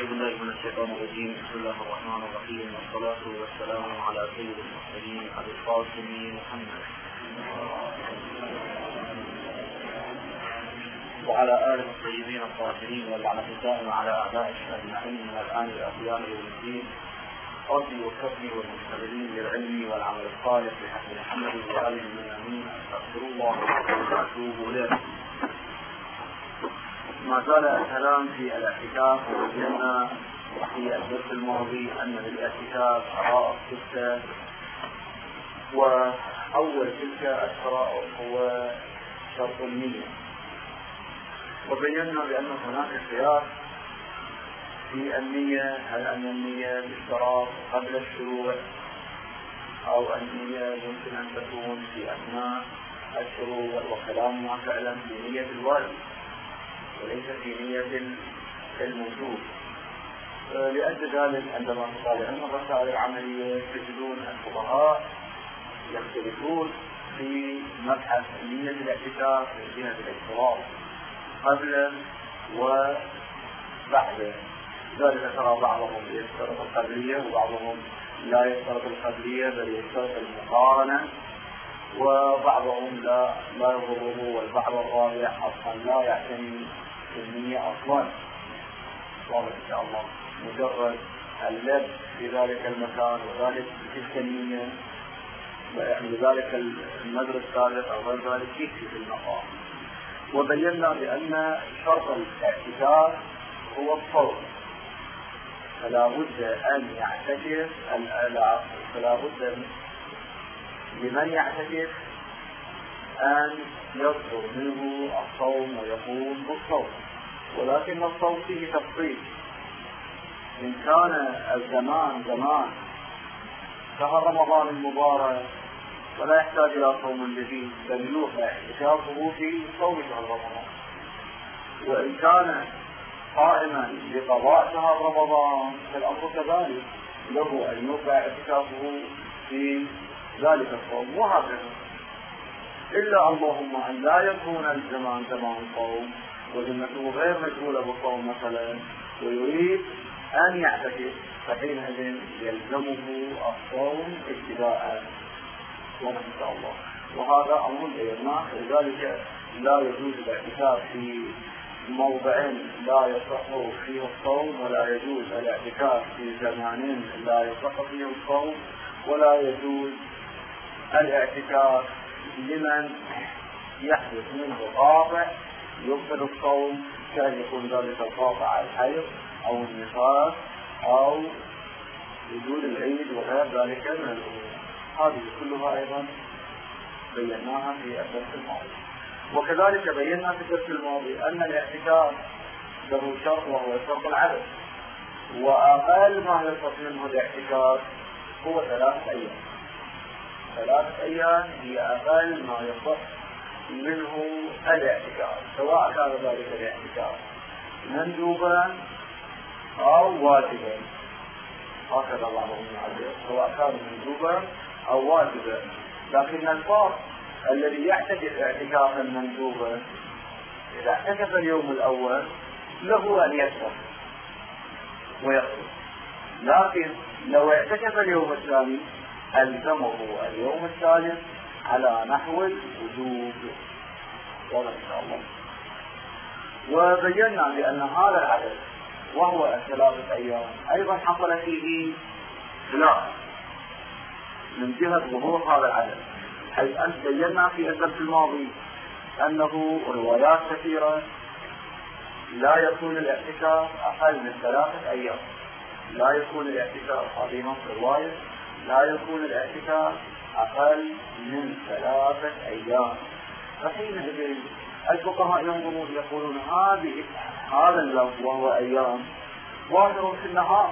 أعوذ بالله من الشيطان الرجيم. بسم الله الرحمن الرحيم، والصلاة والسلام على سيد المرسلين أبي القاسم محمد وعلى آله الطيبين الطاهرين، واللعنة الدائمة على أعدائه أجمعين من الآن إلى قيام يوم الدين. قصدي وكفي والمستقبلين للعلم والعمل الصالح بحق محمد وآله المؤمنين. أستغفر الله وأتوب إليه. ما زال الكلام في الاعتكاف، وبينا في الدرس الماضي أن للاعتكاف شرائط ستة، وأول تلك الشرائط هو شرط النية، وبينا بأن هناك خلاف في النية، هل أن النية بالشرط قبل الشروع أو النية يمكن أن تكون في أثناء الشروع، وكلامنا فعلا في نية الواجب وليس في نية الموجود. لأجل ذلك عندما تطالعون الرسائل العملية تجدون الفقهاء يختلفون في مبحث نية الاعتكاف من جهة الاشتراط قبل وبعد. ذلك ترى بعضهم يشترط القبلية وبعضهم لا يشترط القبلية بل يشترط المقارنة، وبعضهم لا يضره، والبعض الرابع أصلا لا يعتني النية أصلا، واضح إن شاء الله، مجرد اللب في ذلك المكان وذلك تلك النية، يعني ذلك المدرس الثالث أو غير ذلك يكفي في المقام. وبينا بأن شرط الاعتكاف هو الصوم، فلا بد أن يعتكف، فلا بد لمن يعتكف أن يصدر منه الصوم ويقوم بالصوم، ولكن الصوم فيه تفصيل. إن كان الزمان زمان شهر رمضان المبارك فلا يحتاج إلى صوم جديد، بل يوقع اعتكافه في صوم شهر رمضان. وإن كان قائما لقضاء شهر رمضان فالأمر كذلك، له أن يوقع اعتكافه في ذلك الصوم، وهكذا. إلا اللهم أن لا يكون الزمان زمان صوم وذمته غير مشغولة بالصوم مثلا ويريد أن يعتكف، فحينئذ يلزمه الصوم ابتداء، وإن شاء الله. وهذا أمر بيناه، لذلك لا يجوز الاعتكاف في موضع لا يصح فيه الصوم، ولا يجوز الاعتكاف في زمان لا يصح فيه الصوم، ولا يجوز الاعتكاف لمن يحدث منه قاطع يبطل الصوم، كان يكون ذلك القاطع الحيض أو النفاس أو وجود العيد وغير ذلك من الأمور. هذه كلها أيضا بيناها في الدرس الماضي. وكذلك بينا في الدرس الماضي أن الاعتكاف له شرط، وهو شرط العدد، وأقل ما يصح منه الاعتكاف هو 3 أيام. 3 أيام هي أقل ما يصح منه الاعتكاف، سواء كان ذلك الاعتكاف مندوبا أو واجبا، هكذا بعضهم يعبر، سواء كان مندوبا أو واجبا. لكن الفرق الذي يعتكف اعتكافا مندوبا إذا اعتكف اليوم الأول له أن يكفر ويخرج، لكن لو اعتكف اليوم الثاني ألزمه اليوم الثالث على نحو الوجوب، والله إن شاء الله. وبينا بأن هذا العدد وهو 3 أيام أيضا حصل فيه خلاف من جهة ظهور هذا العدد، حيث أن بينا في الدرس الماضي أنه روايات كثيرة لا يكون الاعتكاف أقل من 3 أيام، لا يكون الاعتكاف هذه نص رواية، لا يكون الاعتكاف أقل من 3 أيام. فحينئذ الفقهاء ينظرون يقولون هذا اللفظ وهو أيام ظاهر في النهار،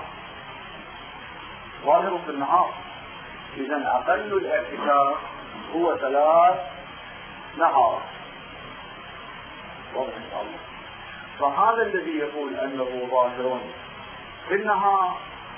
ظاهر في النهار، إذن أقل الاعتكاف هو 3 نهار، واضح إن شاء الله. فهذا الذي يقول أنه ظاهر في النهار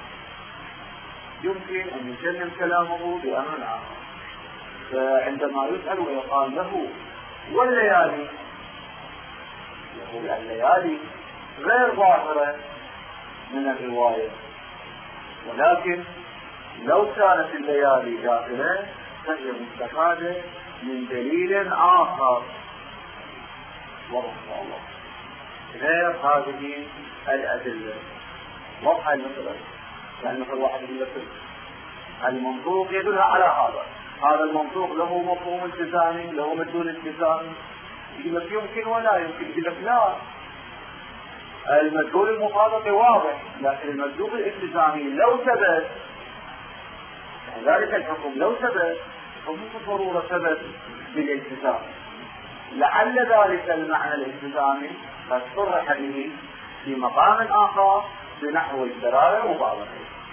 يمكن أن يسلم كلامه بأمر آخر، فعندما يسأل ويقال له والليالي، يقول الليالي غير ظاهرة من الرواية. ولكن لو كانت الليالي داخلة فهي مستفادة من دليل آخر واضح الله غير هذه الأدلة. واضحة المسألة. يعني مثل واحد يقول لك المنطوق يدل على هذا المنطوق له مفهوم التزامي له مدلول التزامي، يقول لك يمكن ولا يمكن، يقول لك لا، المدلول المطابق واضح لكن المدلول الالتزامي لو ثبت ذلك الحكم لو ثبت فمو بالضرورة ثبت بالالتزام، لعل ذلك المعنى الالتزامي قد صرح به في مقام آخر بنحو الدلالة المبالغة.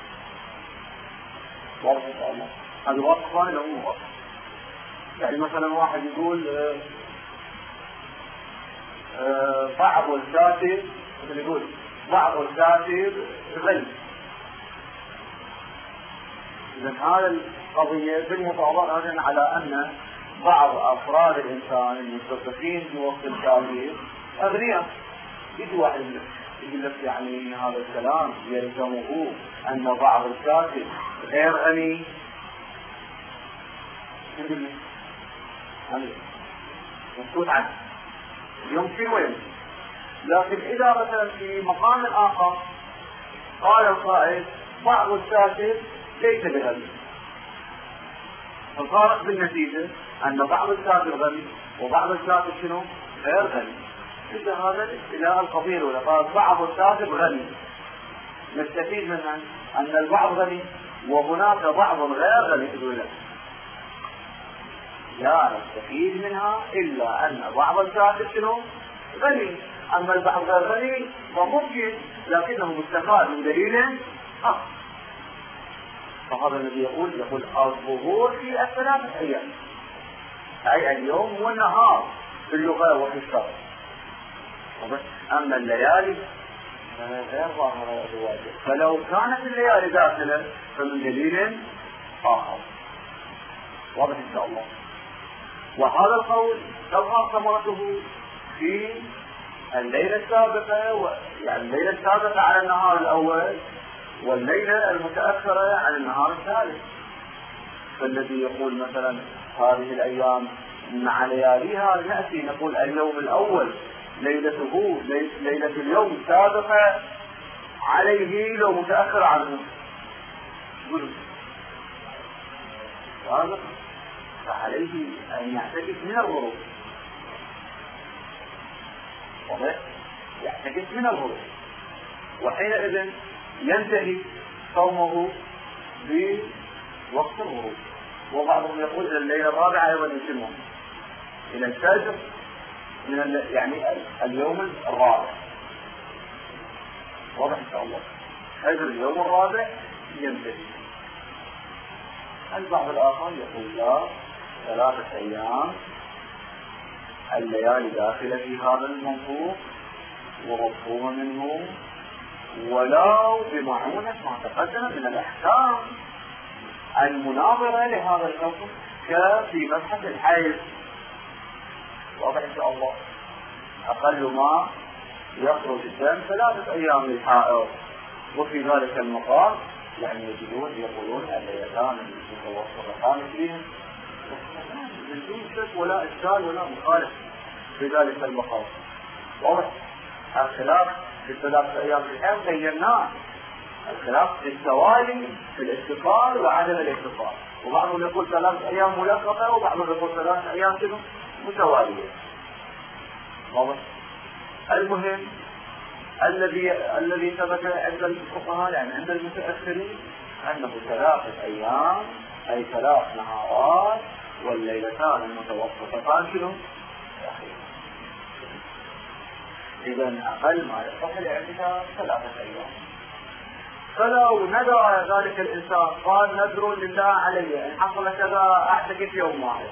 واضح إن شاء الله. هذا واضح ولا مو واضح؟ يعني مثلا واحد يقول بعض الكاتب يقول بعض الكاتب غني. إذن هذا القضية بالمطابقة على أن بعض أفراد الإنسان المتصفين في وسط الكافر أغنياء. يجي واحد يقول لك يعني هذا الكلام يلزمه أن بعض الكاتب غير غني. مسكوت عنه يمكن ويمكن. لكن إذا مثلا في مقام آخر قال القائل بعض الكاتب ليس بغني، فالفارق بالنتيجة أن بعض الكاتب غني وبعض الكاتب شنو؟ غير غني. إذا هذا إلى القضية الأولى قال بعض الكاتب غني، نستفيد منها أن البعض غني وهناك بعض غير غني. لا نستفيد منها إلا أن بعض الكاتب شنو؟ غني، أما البعض غير غني فممكن لكنه مستفاد من دليل فهذا الذي يقول الظهور في الثلاثة أيام، أي اليوم والنهار في اللغة وفي الشرع. أما الليالي غير ظاهرة الواجب، فلو كانت الليالي داخلة فمن دليل آخر. واضح إن شاء الله. وهذا القول تظهر ثمرته في الليلة السابقة، يعني الليلة السابقة على النهار الأول والليلة المتأخرة على النهار الثالث. فالذي يقول مثلا هذه الأيام مع لياليها نأتي نقول اليوم الأول ليلته ليلة اليوم سابقة عليه لو متأخر عنه فعليه أن يعتكف من الغروب. يعتكف من الغروب، وحينئذ ينتهي صومه بوقت الغروب. وبعضهم يقول إلى الليلة الرابعة أيضا يتمه إلى الفجر من يعني اليوم الرابع. واضح إن شاء الله. فجر اليوم الرابع ينتهي. البعض الآخر يقول لا، 3 أيام الليالي داخلة في هذا المنطوق ومفهومة منه ولو بمعونة ما تقدم من الأحكام المناظرة لهذا الحكم كفي مبحث الحيض. واضح إن شاء الله. أقل ما يخرج الدم 3 أيام للحائض، وفي ذلك المقام يعني يقولون الليلتان المتوسطتان فيهم بدون شك ولا إشكال ولا مخالف في ذلك المقام. واضح. الخلاف في 3 أيام في الحيض بيناه، الخلاف في التوالي في الاتصال وعدم الاتصال، وبعضهم يقول 3 أيام ملقبة وبعضهم يقول 3 أيام شنو متوالية. واضح. المهم الذي ثبت عند الفقهاء يعني عند المتأخرين أنه 3 أيام أي 3 نهارات والليلتان المتوسطتان شنو؟ إذن أقل ما يصح الاعتكاف 3 أيام. فلو نذر ذلك الإنسان قال نذر لله علي إن حصل كذا أعتكف يوم واحد،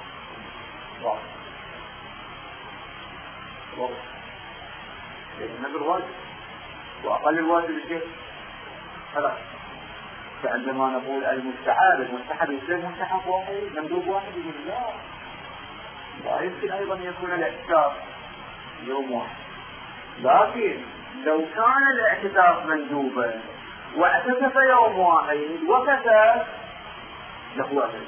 النذر واجب، وأقل الواجب الشيء خلاص. فعندما نقول المستحب يصير مستحب واحد، مندوب واحد، يقول لا يمكن أيضا يكون الاعتكاف يوم واحد. لكن لو كان الاعتكاف مندوبا واعتكف يوم واحد وكفى له أجر.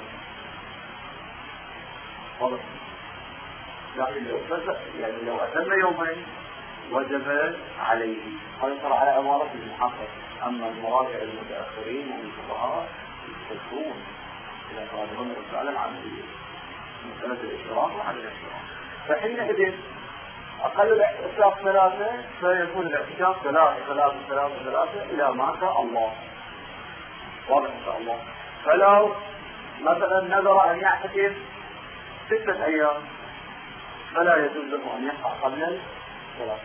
لكن لو أتم يومين وجب عليه. هذا ترى على أمارة المحقق. أما المراجع المتأخرين ومن الفقهاء يستشرون إلى قادرون الرسالة العملية مسألة الإشراف وعدم الإشراف. فحينئذ أقل الاعتكاف 3 فيكون الاعتكاف 3 إلى ما شاء الله. واضح إن شاء الله. فلو مثلا نذر أن يعتكف 6 أيام فلا يجوز له أن يقع قبل 3.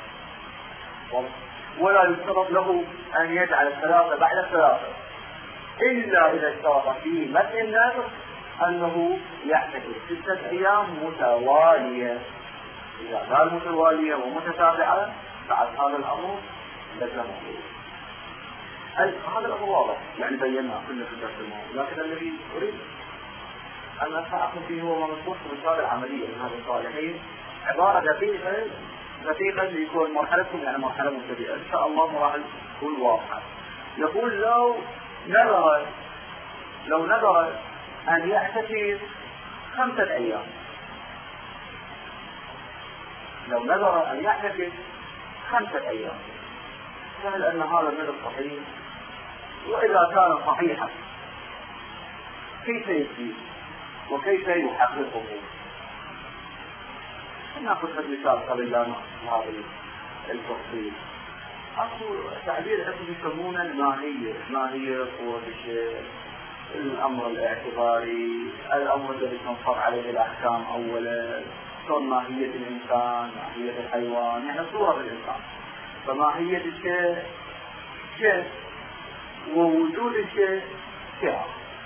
ولا يشترط له أن يجعل 3 بعد 3 إلا إذا اشترط في متن النذر أنه يعتكف 6 أيام متوالية. إذا كان متوالية ومتتابعة بعد هذا الأمر لزمه. هذا الأمر واضح يعني بينا كله في الدرس الماضي. لكن الذي أريد أن أتحقق فيه هو مذكور في الرسالة العملية من هذا الصالحين عبارة دقيقة ليكون مرحلتكم يعني مرحلة مبتدئة إن شاء الله مراحل تكون واضحة. يقول لو نذر أن يعتكف 5 أيام. لو نذر أن يعتكف 5 أيام سهل أن هذا النذر صحيح. وإذا كان صحيحا كيف يجزي وكيف يحققه؟ نأخذ مثال قبل لا نأخذ هذا التفصيل. أقول تعبير عقلي يسمونه الماهية. ماهية قوة الشيء، الأمر الاعتباري، الأمر الذي تنصب عليه الأحكام أولا، شلون ماهية الإنسان، ماهية الحيوان، يعني صورة الإنسان. فماهية الشيء شيء ووجود الشيء شيء.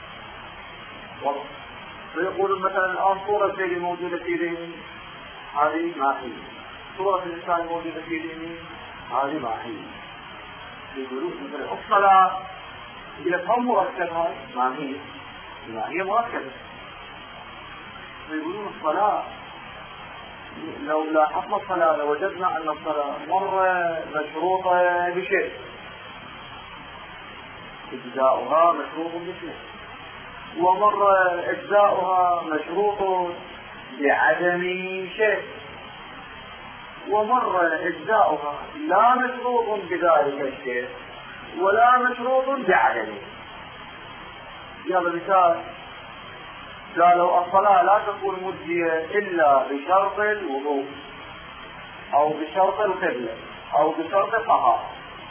فيقولون مثلا الآن صورة الشيء الموجودة في ذهني هذه ماهية، صورة الإنسان الموجودة في ذهني هذه ماهية. يقولون مثلا الصلاة إذا كان مركبة ماهية مركبة. يقولون الصلاة لو لاحظنا الصلاة لوجدنا أن الصلاة مرة مشروطة بشيء، إجزاؤها مشروط بشيء، ومرة إجزاؤها مشروط بعدم شيء، ومرة إجزاؤها لا مشروط بذلك الشيء ولا مشروط بعدمه. هذا مثال قالوا الصلاة لا تكون مجزية إلا بشرط الوضوء أو بشرط القبلة أو بشرط الطهارة.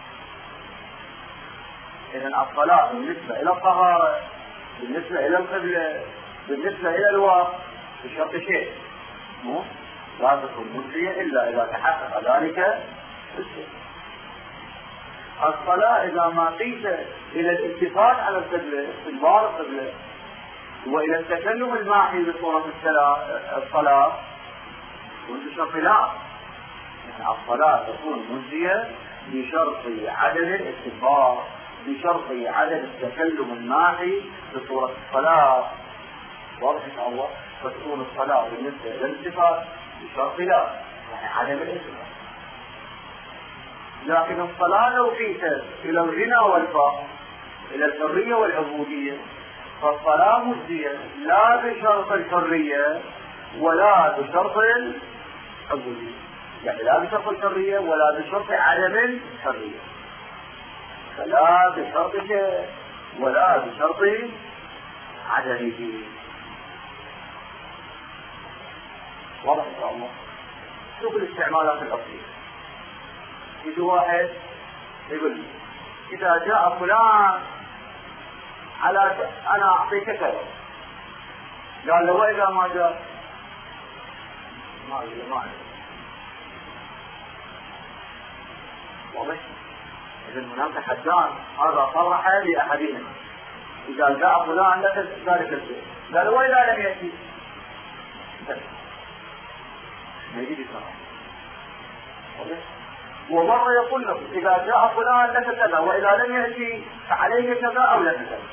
إذن الصلاة بالنسبة إلى الطهارة، بالنسبة إلى القبلة، بالنسبة إلى الوقت بشرط شيء لا تكون مجزية إلا إذا تحقق ذلك الشيء. الصلاة إذا ما قيس إلى الاتفاق على القبلة، استدبار القبلة، وإلى التكلم الماحي بصورة الصلاة بشرط لا، يعني الصلاة تكون مجزية بشرط عدم الاستدبار، بشرط عدم التكلم الماحي بصورة الصلاة. واضح إن شاء الله. فتكون الصلاة بالنسبة إلى الاتفاق بشرط لا، يعني عدم الاتفاق. لكن الصلاة لو قيست إلى الغنى والفقر، إلى الحرية والعبودية، فالصلاة مجزية لا بشرط الحرية ولا بشرط العبودية، يعني لا بشرط الحرية ولا بشرط عدم الحرية، فلا بشرط شيء ولا بشرط عدمه. واضح إن شاء الله. شوف الاستعمالات الأصلية. يجي واحد يقول لي إذا جاء فلان على أنا أعطيك كذا، قال له وإذا ما جاء ما واضح. إذن هناك حدان، هذا صرح لأحدهما إذا جاء فلان لك ذلك الشيء، قال له وإذا لم يأتي ما يجي بصراحة. ومرة يقول له إذا جاء فلان لك كذا وإذا لم يأتي فعليك كذا أو لك كذا.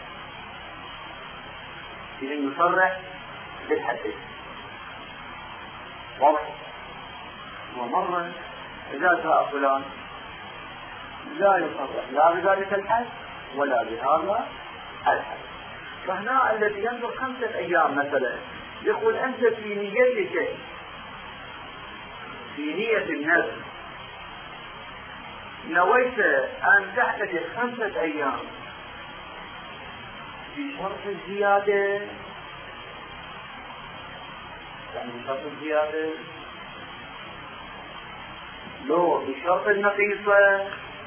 إذن يصرح بالحدين. واضح. ومرة إذا جاء فلان لا يصرح لا بذلك الحد ولا بهذا الحد. فهنا الذي ينظر 5 أيام مثلا يقول أنت في نيتك في نية النذر نويت أن تعتكف 5 أيام بشرط الزيادة، يعني بشرط الزيادة لو بشرط النقيصة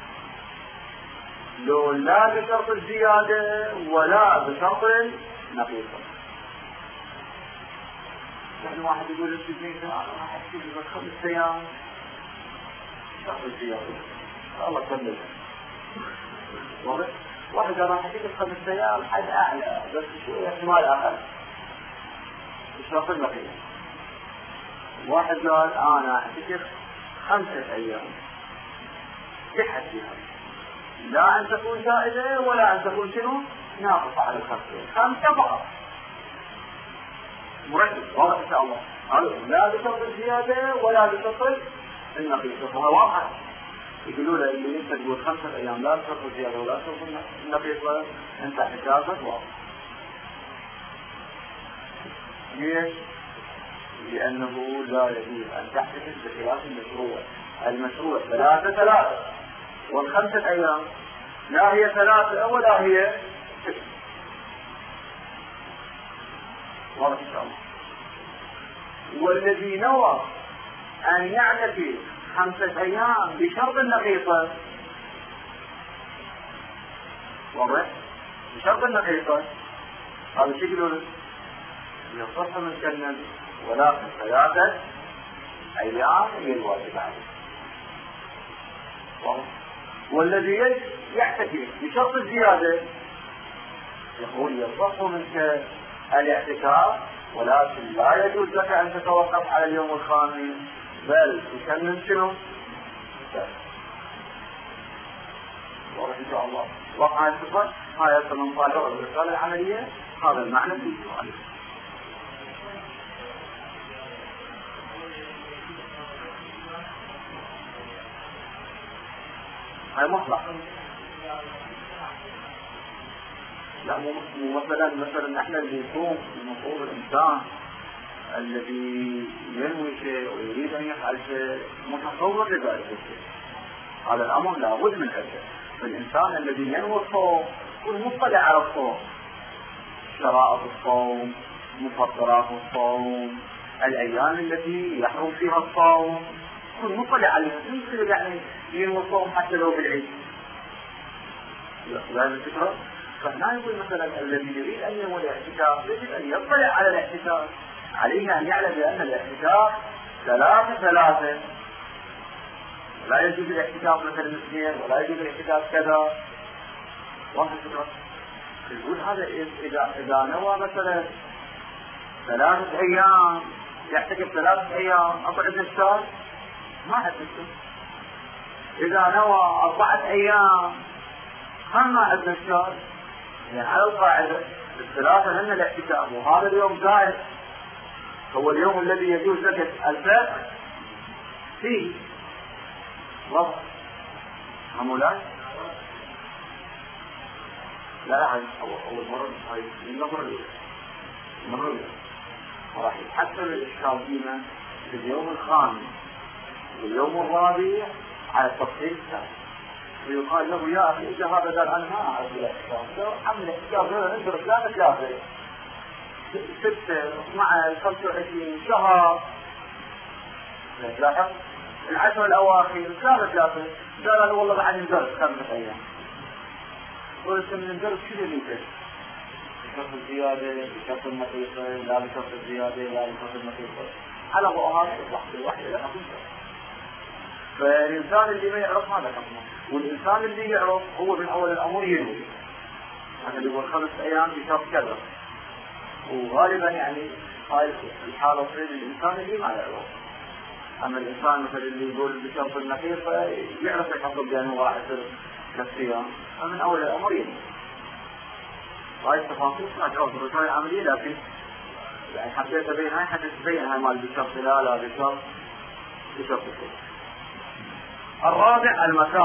لو لا بشرط الزيادة ولا بشرط النقيصة. يعني واحد يقول انت زين انا راح احكي لك 5 أيام شرط الزيادة الله كمل. واحد قال راح احكي لك 5 أيام حد اعلى بس شوية احتمال اقل بشرط النقيصة. واحد قال انا احكي لك 5 أيام بحد فيها لا أن تكون زائدة ولا أن تكون شنو ناقصة على 5 فقط مركز واضح إن شاء الله. لا بشرط الزيادة ولا بشرط النقيصة. فهو واضح يقولوا له اللي انت تقول 5 أيام لا بشرط الزيادة ولا بشرط النقيصة انت حسابك واضح. ليش؟ لأنه لا يجوز أن تحتفظ بخلاف المشروع. المشروع 3 وال5 أيام لا هي 3 ولا هي 6. واضح إن شاء الله. والذي نوى أن يعتكف 5 أيام بشرط النقيصة واضح بشرط النقيصة هذا شكله يصح من كنن ولكن 3 أيام هي الواجب عليه. والذي يعتكف بشرط الزيادة يقول يصح منك الاعتكاف ولكن لا يجوز لك أن تتوقف على اليوم الخامس بل تكمل شنو؟ واضح إن شاء الله. وقع الصفة هاي من طالع الرسالة العملية هذا المعنى في السؤال. هاي مطلق. لا مو مثلا احنا اللي يصوم المفروض الانسان الذي ينوي شيء ويريد ان يفعل شيء متصور لذلك الشيء. هذا الامر لابد من هذا. فالانسان الذي ينوي الصوم يكون مطلع على الصوم، شرائط الصوم، مفطرات الصوم، الايام التي يحرم فيها الصوم يكون مطلع عليها. يمكن يعني ينوي الصوم حتى لو بالعيد. لا الفكرة. فهنا يقول مثلا الذي يريد ان ينوي الاعتكاف يجب ان يطلع على الاعتكاف، عليه ان يعلم بان الاعتكاف 3 لا يجوز الاعتكاف مثلا 2 ولا يجوز الاعتكاف كذا. واضح الفكرة. يقول هذا اذا نوى مثلا 3 أيام يعتكف 3 أيام أقعد الشهر ما عندنا. إذا نوى 4 أيام هم ما عندنا الشهر. يعني على القاعدة 3 لنا الاعتكاف وهذا اليوم زائد هو اليوم الذي يجوز لك الفطر فيه. واضح عمولاي لا أول مرة هاي المرة راح يتحسن الإشكال فينا في اليوم الخامس واليوم الرابع على التفصيل الثاني ويقال له يا أخي إذا هذا قال أنا ما أعرف الاحتكام لو حمل الاحتكام هنا ننظر 3 6 12 25 شهر لاحظ 10 الأواخر 3 قال والله بعد ندرس 5 أيام قلت من ندرس شو اللي يصير بشرط الزيادة بشرط النقيصة لا بشرط الزيادة لا بشرط النقيصة على ضوء هذا واحدة لا أقول. فالإنسان اللي ما يعرف هذا حكمه والإنسان اللي يعرف هو من أول الأمر ينوي هذا اللي هو 5 أيام بشرط كذا. وغالبا يعني هاي الحالة تصير الإنسان اللي ما يعرف. أما الإنسان مثل اللي يقول بشرط النقيصة يعرف يحصل بأنه راح يصير كالصيام فمن أول الأمر ينوي. هاي التفاصيل ما تعرف الرسالة العملية لكن يعني حبيت أبين هاي حتى تبين هاي مال بشرط لا بشرط الرابع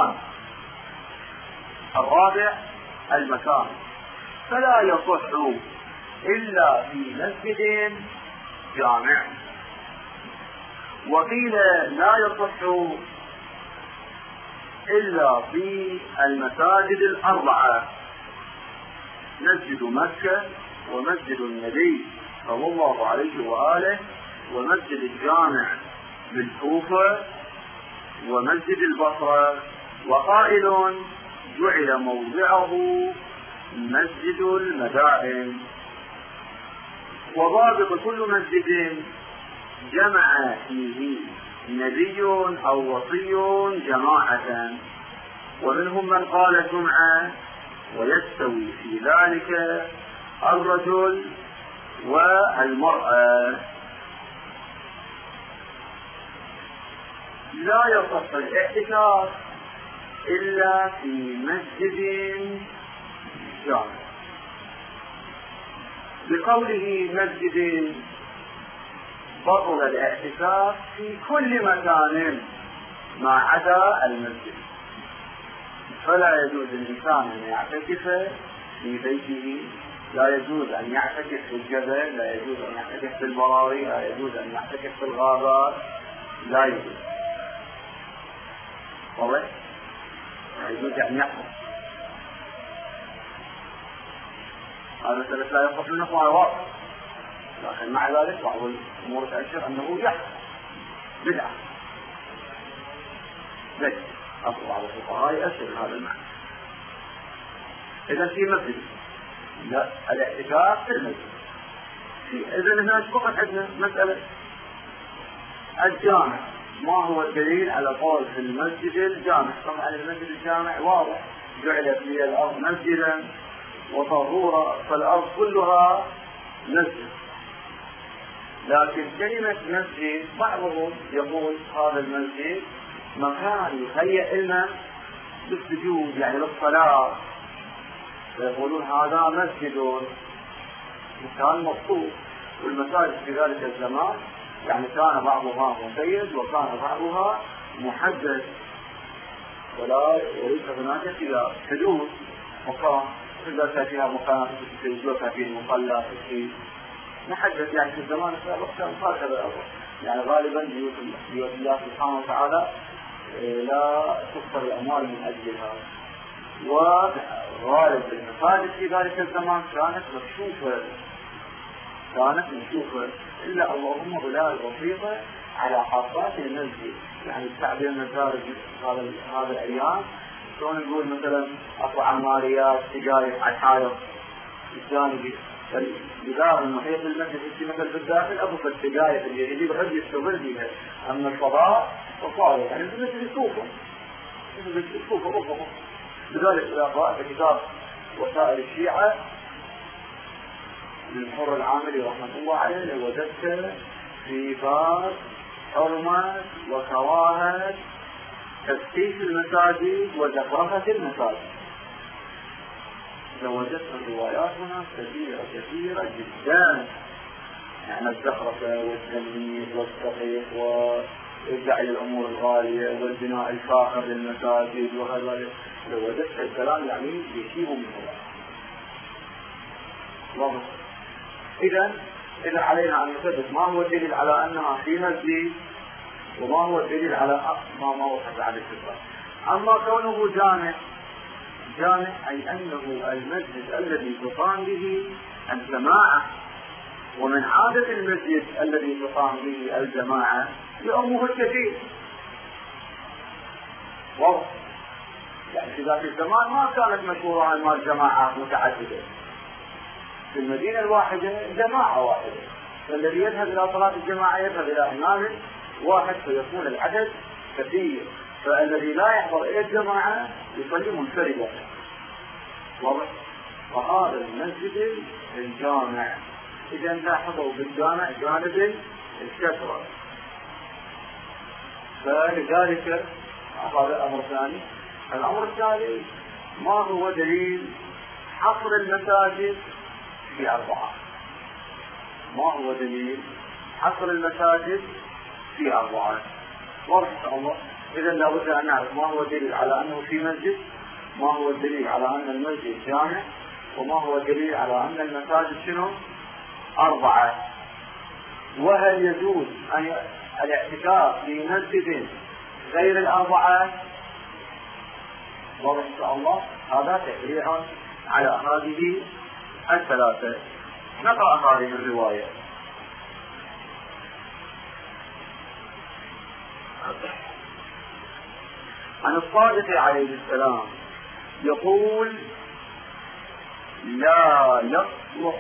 المكان، فلا يصح إلا في مسجد جامع. وقيل لا يصح إلا في المساجد الأربعة: مسجد مكة، ومسجد النبي صلى الله عليه وآله، ومسجد الجامع بالكوفة، ومسجد البصرة. وقائل جعل موضعه مسجد المدائن. وضابط كل مسجد جمع فيه نبي أو وصي جماعة، ومنهم من قال جمعة، ويستوي في ذلك الرجل والمرأة. لا يصح الاعتكاف إلا في مسجد جامع، بقوله مسجد بطل الاعتكاف في كل مكان ما عدا المسجد. فلا يجوز للإنسان أن يعتكف في بيته، لا يجوز أن يعتكف في الجبل، لا يجوز أن يعتكف في البراوي، لا يجوز أن يعتكف في الغابات، لا يجوز. واضح؟ لا يجوز أن يحصل هذا مثلا لا يصح منه واضح، لكن مع ذلك بعض الأمور تأشر أنه يحصل بدعة. ليش؟ أصل بعض الفقهاء يأشر هذا المعنى. إذا في مسجد لا الاعتكاف في المسجد. إذا هناك فقط عندنا مسألة الجامع. ما هو الدليل على قول في المسجد الجامع؟ طبعا المسجد الجامع واضح، جعلت لي الأرض مسجدا وطهورا، فالأرض كلها مسجد. لكن كلمة مسجد بعضهم يقول هذا المسجد مكان يهيئ لنا للسجود، يعني للصلاة، فيقولون هذا مسجد، مكان مخصوص. والمساجد في ذلك الزمان يعني كان بعضها مقيد وكان بعضها محدد، ولا يريد هناك فيها حدود مقام، إذا كان فيها مقام يجوز فيه المصلى في محدد. يعني في الزمان السابق كان هكذا الأمر، يعني غالبا بيوت الله سبحانه وتعالى لا تخسر الأموال من أجلها. وغالب المساجد في ذلك الزمان كانت مكشوفة إلا اللهم بلاد بسيطة على حافات المسجد. يعني التعبير المدارج هذا الأيام شلون نقول مثلا أكو عماريات تجاري على الحائط الجانبي، فالجدار المحيط بالمسجد مثل بالداخل أبو التجاري اللي يجيب حد يستغل فيها. أما الفضاء فصار يعني مثل الكوفة بالضبط. لذلك إذا قرأت كتاب وسائل الشيعة للحر العاملي رحمة الله عليه وجدت في باب حرمة وكراهة تفتيش المساجد وزخرفة المساجد. وجدت الروايات هنا كثيرة جدا، يعني الزخرفة والتنميط والتقييد وإبداع الأمور الغالية والبناء الفاخر للمساجد وهذا. لو وجدت الكلام يعني يشيب من هذا. إذا علينا أن نثبت ما هو الدليل على أنها في مسجد، وما هو الدليل على ما وقف على الكتاب. أما كونه جامع أي أنه المسجد الذي تقام به الجماعة، ومن عادة المسجد الذي تقام به الجماعة يؤمه الكثير. واضح؟ يعني في ذاك الزمان ما كانت مشهورة أنواع الجماعات متعددة، في المدينة الواحدة جماعة واحدة، فالذي يذهب إلى صلاة الجماعة يذهب إلى إمام واحد فيكون العدد كثير، فالذي لا يحضر إلى الجماعة يصلي منفردا. واضح؟ فهذا المسجد الجامع. إذا لاحظوا بالجامع جانب الكثرة، فلذلك هذا أمر ثاني. الأمر الثاني ما هو دليل حصر المساجد في 4؟ ما هو دليل حصر المساجد في 4؟ واضح إن شاء الله. إذا لابد أن نعرف ما هو الدليل على أنه في مسجد، ما هو الدليل على أن المسجد جامع، وما هو الدليل على أن المساجد شنو 4. وهل يجوز أن الاعتكاف في مسجد غير 4؟ واضح إن شاء الله. هذا تفريع على هذه الثلاثة. نقرأ هذه الرواية. عن الصادق عليه السلام يقول: لا يصلح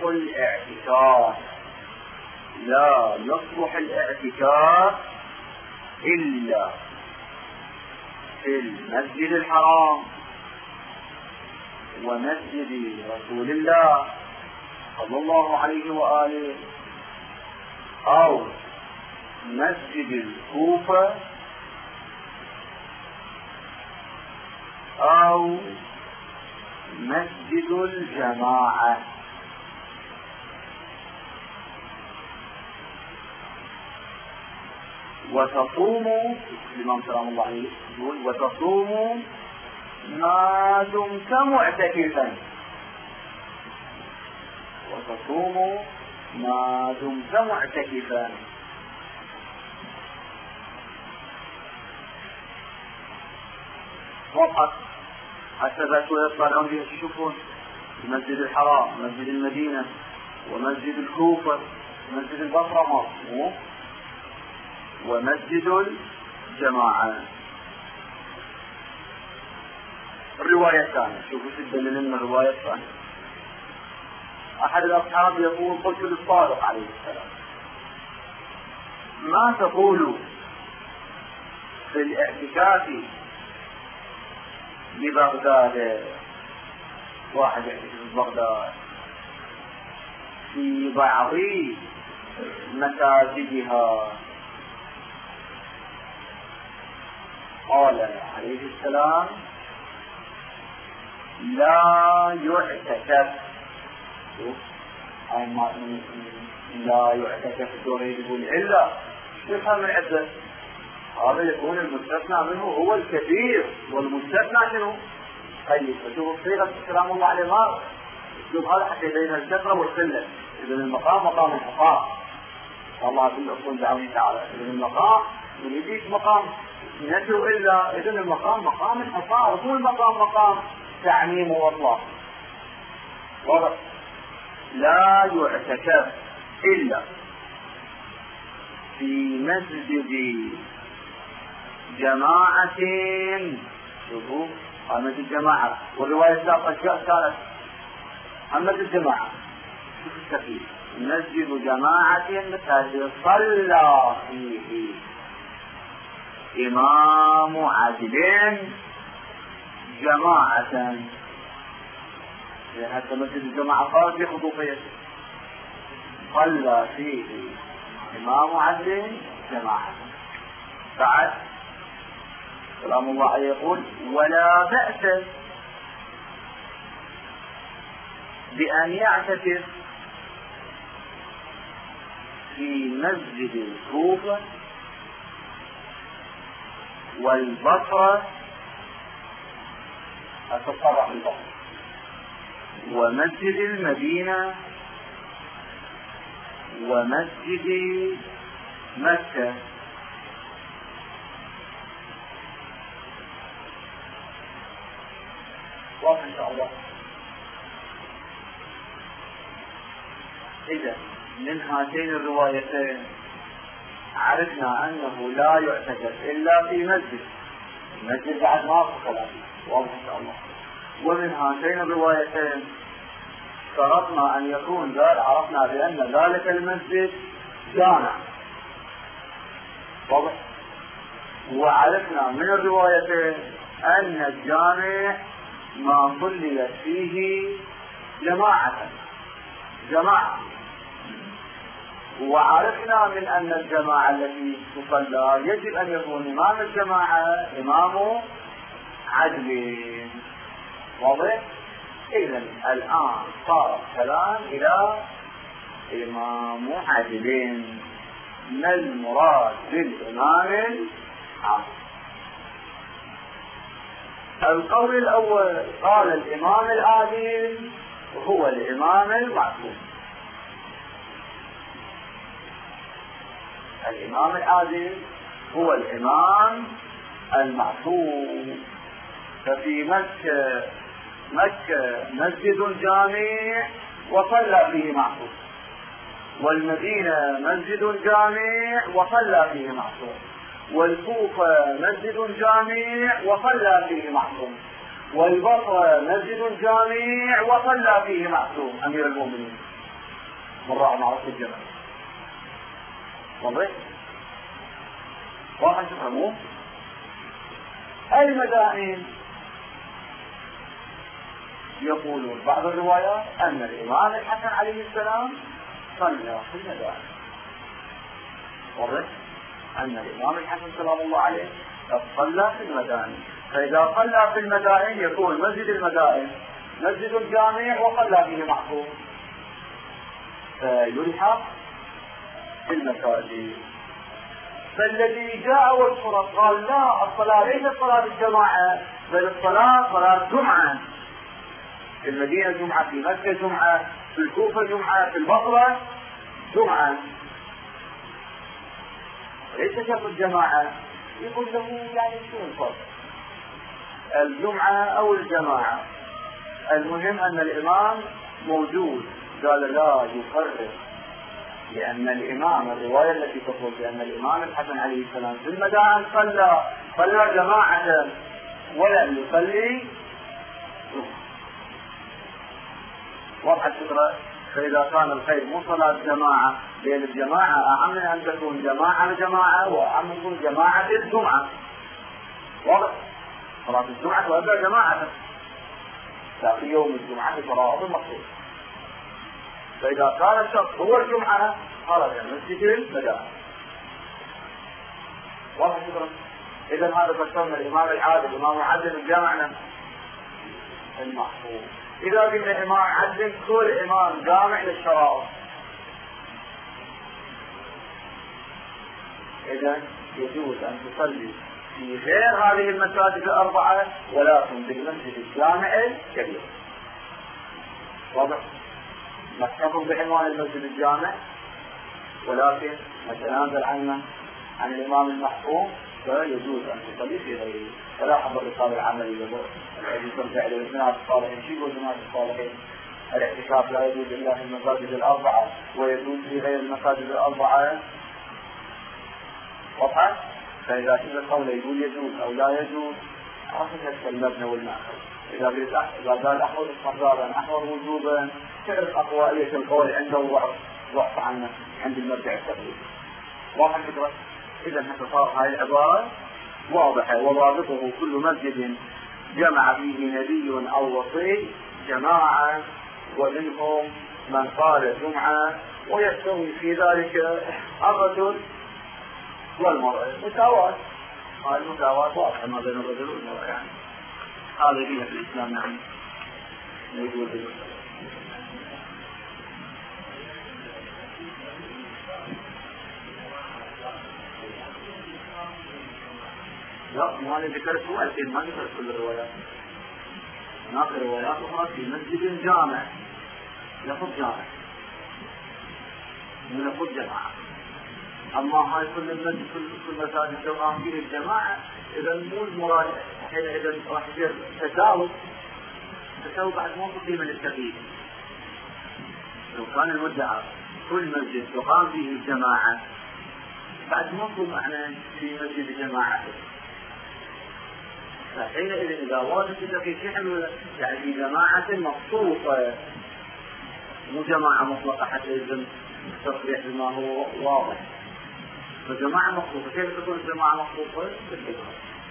الاعتكاف إلا في المسجد الحرام ومسجد رسول الله صلى الله عليه وآله، أو مسجد الكوفة، أو مسجد الجماعة. وتصوموا، الإمام سلام الله عليه يقول: وتصوموا ما دمت معتكفا. وتصوموا ما دمت معتكفا. فقط حتى ذا شوية يطلعون فيها تشوفون المسجد الحرام، مسجد المدينة، ومسجد الكوفة، ومسجد البصرة، ومسجد الجماعة. الرواية الثانية، شوفوا الدليل من الرواية الثانية. أحد الأصحاب يقول: قلت للصادق عليه السلام: ما تقول في الاعتكاف ببغداد؟ واحد يعتكف في بغداد في بعض مساجدها. قال عليه السلام: لا يعتكف. لا يعتكف يقول إلا يفهم العدة. هذا يكون المستثنى منه هو الكثير، والمستثنى شنو؟ طيب فشوفوا صيغة سلام الله عليه ما شوف هذا حتى بين الكثرة والقلة. إذن المقام مقام الحقاق، الله في الأصول دعوني تعالى. إذن المقام يجيك مقام نتو إلا، إذن المقام مقام الحقاق، وكل المقام مقام تعميم والله. واضح؟ لا يعتكف إلا في مسجد جماعة. شوفوا مسجد الجماعة، والرواية السابقة كانت عن مسجد الجماعة. شوف التكليف: مسجد جماعة صلى فيه إمام عدل جماعة. حتى مسجد الجماعة صار في خطوطية، صلى فيه إمام عدل جماعة. بعد سلام الله عليه يقول: ولا بأس بأن يعتكف في مسجد الكوفة والبصرة، أتصرح البصرة، ومسجد المدينة، ومسجد مكة. واضح إن شاء الله. إذا من هاتين الروايتين عرفنا أنه لا يعتكف إلا في مسجد. المسجد بعد ما في كلام، واضح إن شاء الله. ومن هاتين الروايتين شرطنا أن يكون ذلك، عرفنا بأن ذلك المسجد جامع. واضح؟ وعرفنا من الروايتين أن الجامع ما صليت فيه جماعة. وعرفنا من أن الجماعة التي تصلى يجب أن يكون إمام الجماعة إمام عدل. واضح؟ إذن الآن صار الكلام إلى إمام عدل. ما المراد بالإمام العدل؟ القول الأول قال الإمام العادل هو الإمام المعصوم. الإمام العادل هو الإمام المعصوم. ففي مكة مسجد جامع وصلى فيه معصوم، والمدينة مسجد جامع وصلى فيه معصوم، والكوفة مسجد جامع وصلى فيه معصوم، والبصرة مسجد جامع وصلى فيه معصوم أمير المؤمنين من راح معركة الجمل. واضح؟ واحد تفهموه؟ المدائن يقولون بعض الروايات أن الإمام الحسن عليه السلام صلى في المدائن. واضح؟ أن الإمام الحسن سلام الله عليه صلى في المدائن. فإذا صلى في المدائن يكون مسجد المدائن مسجد جامع وصلى فيه معصوم، فيلحق في المساجد. فالذي جاء والفرق قال لا، الصلاة ليست صلاة الجماعة بل الصلاة صلاة جمعة. في المدينة جمعة، في مكة جمعة، في الكوفة جمعة، في البصرة جمعة، ليس شرط الجماعة. يقول له يعني شو الفرق الجمعة أو الجماعة؟ المهم أن الإمام موجود. قال لا يفرق، لأن الإمام الرواية التي تقول بأن الإمام الحسن عليه السلام في المدائن صلى جماعة ولم يصلي جمعة. واضح الفكرة؟ فإذا كان الخير مو صلاة جماعة، لأن الجماعة أهم من أن تكون جماعة وأهم من تكون جماعة الجمعة. واضح؟ صلاة الجمعة وأبدا جماعة، لكن يوم الجمعة فرائض المقصود. فإذا كان الشخص هو الجمعة خرج من مسجد المدائن. واضح الفكرة؟ إذا هذا فسرنا الإمام العادل. الإمام العادل الجامع المحفوظ. إذا قلنا إمام عدل كل إمام جامع للشرائع. إذا يجوز أن تصلي في غير هذه المساجد الأربعة ولكن بالمسجد الجامع الكبير. واضح؟ نحكم بعنوان المسجد الجامع، ولكن نتنازل عنه عن الإمام المحفوظ فيجوز أن تصلي في غيره. فلا حظ الرسالة العملية الذي ترجع إلى جماعة الصالحين. شيء يقول جماعة الصالحين؟ الاعتكاف لا يجوز إلا في المساجد الأربعة ويجوز في غير المساجد الأربعة. واضح؟ فإذا كان القول يقول يجوز أو لا يجوز أخذ المبنى والمأخذ. إذا قال أحوال استحضارا أحوال وجوبا تعرف أقوالية القول عنده ضعف عنه عند المرجع التقليدي. واضح الفكرة؟ إذا حتى صار هاي العبارة واضحة. وضابطه كل مسجد جمع فيه نبي أو وصي جماعة ومنهم من قال جمعة، ويستوي في ذلك الرجل والمرأة مساواة. هاي المساواة واضحة ما بين الرجل والمرأة، يعني هذا فيها في الإسلام يعني يقول بالمساواة. لا ما أنا ذكرت روايتين، ما ذكرت كل الروايات. هناك روايات أخرى في مسجد جامع لفظ جامع من لفظ جماعة. أما هاي كل المسجد كل مساجد تقام فيه الجماعة، إذا مو المراد حينئذ راح يصير تساوي بعد مو قيمة للتغيير. لو كان المدعى كل مسجد تقام فيه الجماعة بعد مو معنى في مسجد جماعة، فحينئذ إذا وجدت في شحن يعني في جماعة مخصوصة مو جماعة مطلقة حتى يلزم التصريح بما هو واضح. فجماعة مخصوصة كيف تكون الجماعة مخصوصة؟ بالفكرة.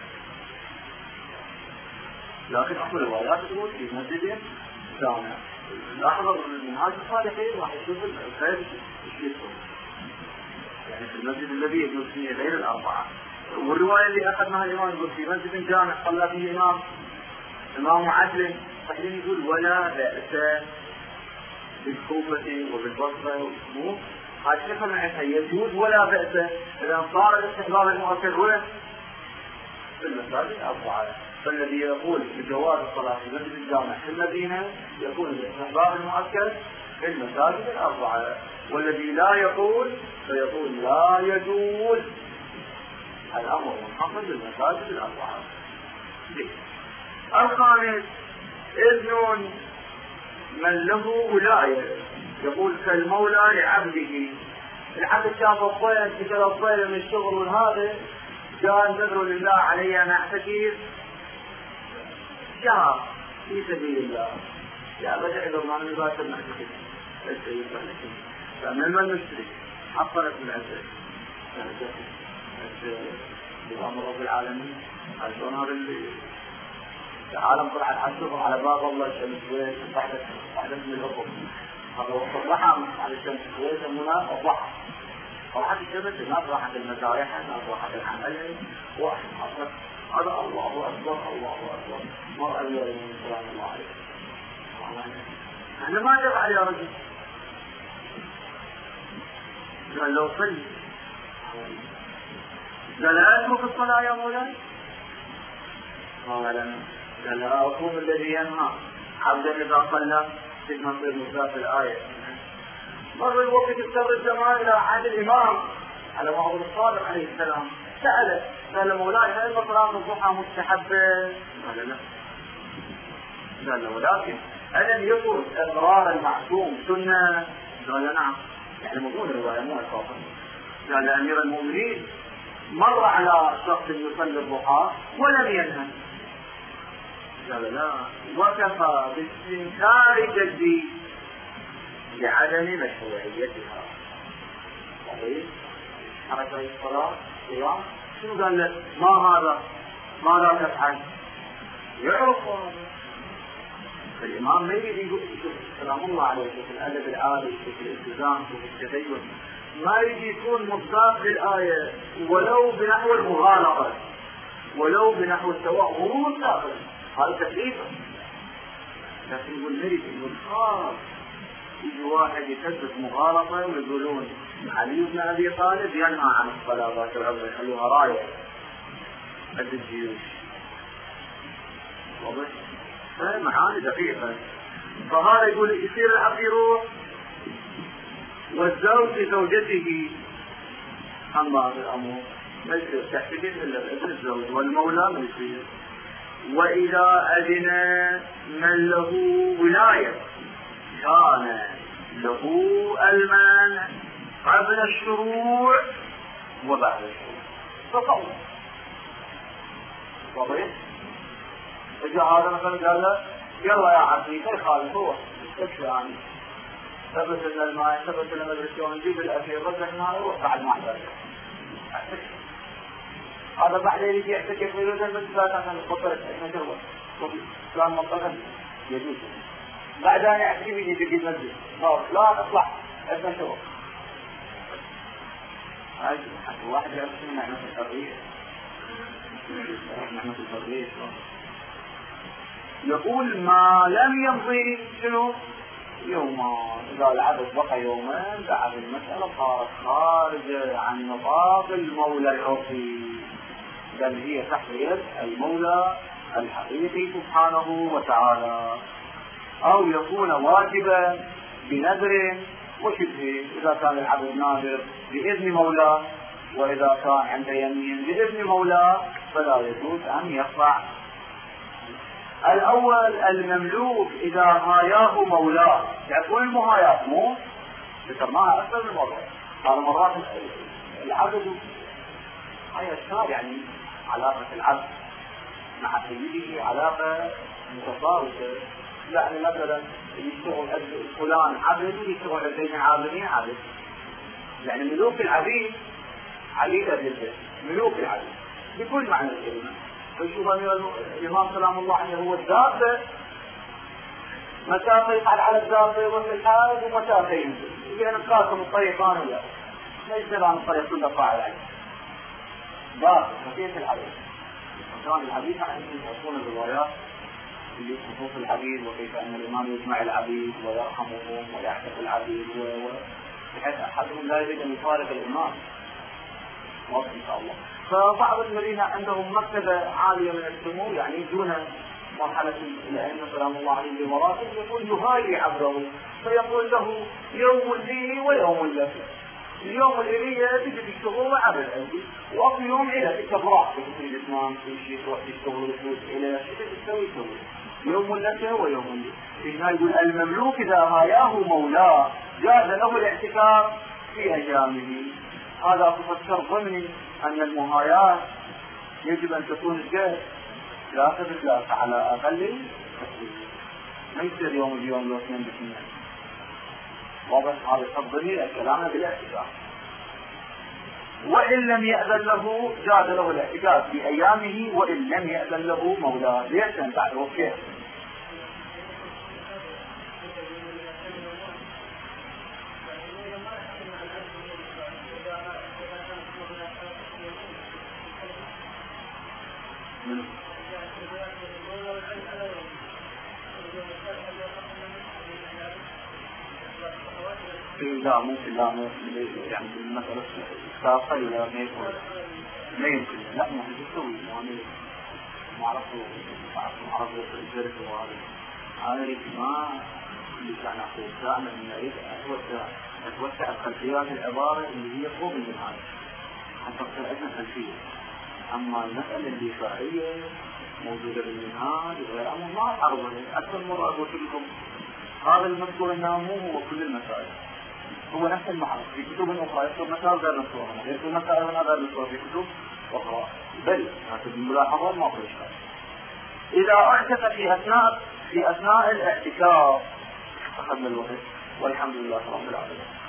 لكن أقول روايات تقول في مسجد جامع. لاحظوا من هذا الصالحين راح يشوف الخير يشوفه يعني في المسجد الذي يجوز فيه غير الأربعة. والرواية اللي أخذناها الإمام يقول في مسجد جامع صلى فيه إمام عدل، صحيح يقول ولا بأس بالكوفة وبالبصرة مو هذا كيف معناتها يجوز ولا بأس إذا صار الاستحباب المؤثر ولا في المساجد الأربعة. فالذي يقول بجواز الصلاة في مسجد الجامع في المدينة يكون بالاستحباب المؤكد في المساجد الأربعة، والذي لا يقول فيقول لا يجوز، الأمر منحصر بالمساجد الأربعة. الخامس إذن من له ولاية، يقول كالمولى لعبده. العبد شاف الطير مثل الطير من الشغل والهذا قال نذر لله علي أن أعتكف شهر في سبيل الله، يا بدع الله من ذات المعتكف فمن المشترك حصلت من العزة بأمر رب العالمين الشنار اللي العالم طلعت على الشغل على باب الله الشمس كويس واحدة من الأفق، هذا وقت الضحى على الشمس كويس يسمونها الضحى، طلعت الشمس الناس راحت المسارح الناس راحت العمل واحد حصلت هذا الله أكبر الله أكبر ما أرى من سلام الله عليه. أنا ما جاب عليه رجل قال لو صلي قال أترك الصلاة يا مولاي؟ قال أكون الذي ينهى عبدا إذا صلى في منطق مسافر الآية. مر الوقت اضطر الزمان إلى عهد الإمام على معبد الصادق عليه السلام سأله قال مولاي هل صلاة الضحى مستحبة؟ قال لا. قال ولكن ألم يكن إقرار المعصوم سنة؟ قال نعم. يعني مضمون الرواية مو الخاطر. قال أمير المؤمنين مر على شخص يصلي الضحى ولم ينهى. قال لا وكفى باستنكار جدي لعدم مشروعيتها. صحيح حركة الصلاة صيام شنو قال له؟ ما هذا ماذا تفعل؟ يعرف الإمام ما يريد يقول سلام الله عليه في الأدب العالي في الالتزام في التدين ما يجي يكون مصداق للآية ولو بنحو المغالطة ولو بنحو السواء هو مصداق هذا تكليفه، لكن يقول نريد يقول يجي واحد يكذب مغالطة ويقولون علي بن أبي طالب ينهى عن الصلاة باكر العصر يخلوها راية قد الجيوش واضح؟ معاني دقيقة. فهذا يقول يصير العبد يروح والزوج لزوجته أما الأمور ما يصير تحتفل إلا بإذن الزوج والمولى ما يصير. وإذا أذن من له ولاية كان له المانع قبل الشروع وبعد الشروع فطول واضح؟ إذا هذا مثلا قال له يلا يا عبدي كيف خالد هو استكفى عني ثبت ان الماء ثبت ان المدرسة نجيب الأخير رجعنا يروح بعد ما احتاج هذا بعد يجي يحتكف ويرد المدرسة عشان الخطرة احنا جوا كان منطقة يجوز بعد أن يحتكف يجي يجي المدرسة لا اطلع احنا شو هاي حتى واحد يعرف من نعمة الحرية نعمة الحرية يقول ما لم يمضي شنو يوما إذا العبد بقى يومين بعد المسألة صارت خارجة عن نطاق المولى العرفي بل هي تحت يد المولى الحقيقي سبحانه وتعالى أو يكون واجبا بنذر وشبه إذا كان العبد ناذر بإذن مولاه وإذا كان عند يمين بإذن مولاه فلا يجوز أن يقطع. الأول المملوك إذا هاياه مولاه يكون المهايات مو ذكرناها أكثر من مرة هذا مرات العبد هاي أشكال يعني علاقة العبد مع سيده علاقة متصارفة يعني مثلا يشتغل فلان عبد يشتغل بين عابدين عبد يعني ملوك العبيد عبيدة جدا ملوك العبيد بكل معنى الكلمة. فشوف الإمام سلام الله عليه هو الدابة متى يفعل على الدابة يروح الحاج ومتى ينزل لأن قاسم الطريقان ولا ما يصير عن الطريق كله فاعل عليه دابة كيف العبيد كان العبيد عن يكون الروايات اللي خصوص العبيد وكيف أن الإمام يجمع العبيد ويرحمهم ويحتفل العبيد بحيث أحدهم لا يريد أن يفارق الإمام واضح إن شاء الله. فبعض الذين عندهم مرتبة عالية من السمو يعني دون مرحلة الأئمة سلام الله عليهم بمراتب، يقول يهايل عبده فيقول له يوم لي ويوم لك. اليوم اللي تجي تشتغل وعبد عندي، وفي يوم إلى تكبرات تريد تنام تمشي تروح تشتغل وتفوت إلى شيء تسوي شغل. يوم لك ويوم لي. في هنا يقول المملوك إذا هاياه مولاه جاز له الاعتكاف في أيامه. هذا تفسر ضمن أن المهايات يجب أن تكون الجهد لا تتلاقى على أقل ما يصير يوم اليوم لو اثنين باثنين. واضح هذا يفضل الكلام بالاعتكاف. وإن لم يأذن له جاز له الاعتكاف في أيامه وإن لم يأذن له مولاه. ليش بعده كيف؟ لا ممكن لا يعني المسألة ساقة ولا ما يمكن لا ما هي تسوي يعني ما عرفوا الجرس وهذا أنا ما كان أقول دائما إن أريد أتوسع الخلفيات العبارة اللي هي فوق من هذا حتى تصير عندنا خلفية. أما المسألة الدفاعية موجودة بالمنهاج وغير أمر ما أعرضها أكثر مرة أقول لكم هذا المذكور إنه مو هو كل المسائل، هو نفس المعرض في كتب أخرى يكتب مسائل غير مذكورة هنا، يكتب مسائل هنا غير مذكورة في كتب أخرى، بل هذه الملاحظة ما في إشكال. إذا اعتكف في أثناء الاعتكاف أخذنا الوقت والحمد لله رب العالمين.